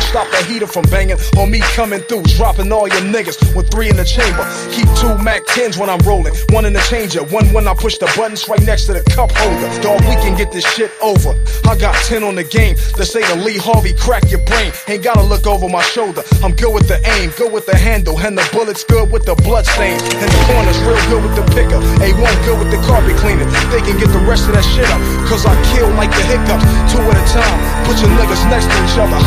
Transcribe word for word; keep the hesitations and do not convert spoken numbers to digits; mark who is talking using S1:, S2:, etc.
S1: stop the heater from banging on me coming through, dropping all your niggas with three in the chamber. Keep two Mac tens when I'm rolling, one in the changer, one when I push the buttons right next to the cup holder. Dog, we can get this shit over. I got ten on the game. They say to Lee Harvey, crack your brain. Ain't gotta look over my shoulder. I'm good with the aim, good with the handle, and the bullets good with the blood stain. And the corners real good with the picker. A one good with the carpet cleaner. They can get the rest of that shit up, cause I kill like the hiccups, two at a time. Put your niggas next to each other.